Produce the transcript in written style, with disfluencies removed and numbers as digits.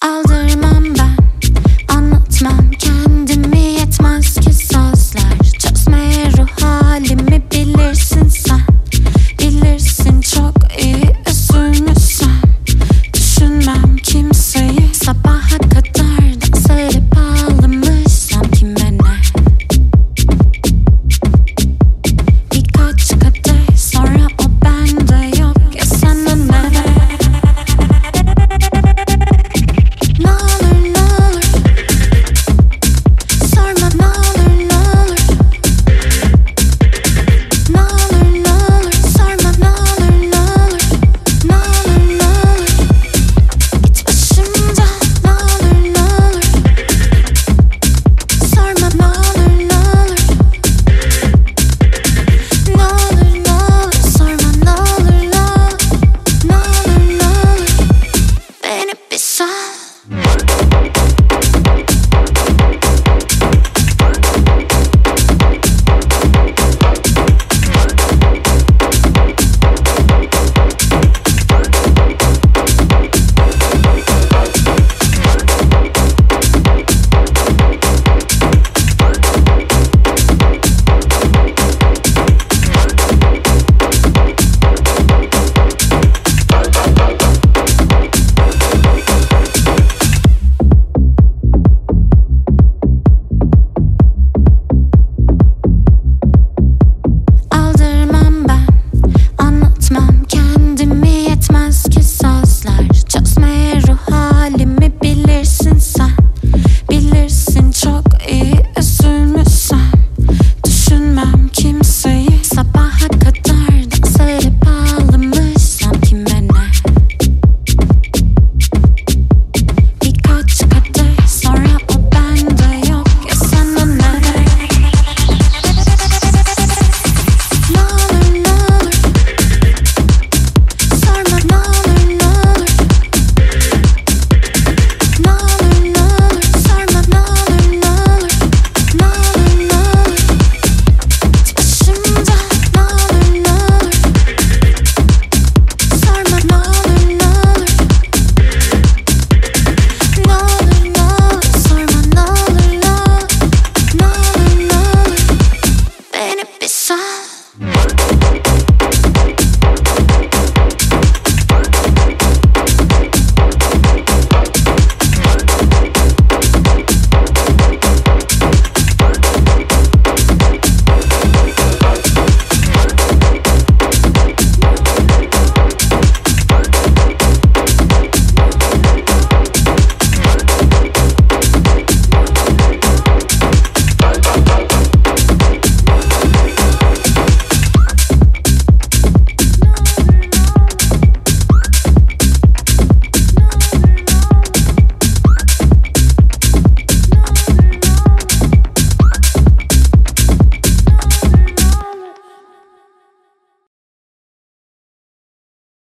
Aldırmam ben, anlatmam kendimi, yetmez ki sözler çözmeye ruh halimi. Bilirsin sen, bilirsin çok iyi üzülmüşsen. Düşünmem kimseyi, sabaha kadar dans edip ağlamışsam kime ne. Birkaç kadeh sonra o bende yok ya, sana ne. Ne olur ne olur sorma, ne olur ne olur. Ne olur ne olur sorma, ne olur ne olur. Ne olur ne olur git başımdan, ne olur ne olur. Sorma, ne olur ne olur. Ne olur ne olur sorma, ne olur ne olur. Ne olur ne olur beni bir sal.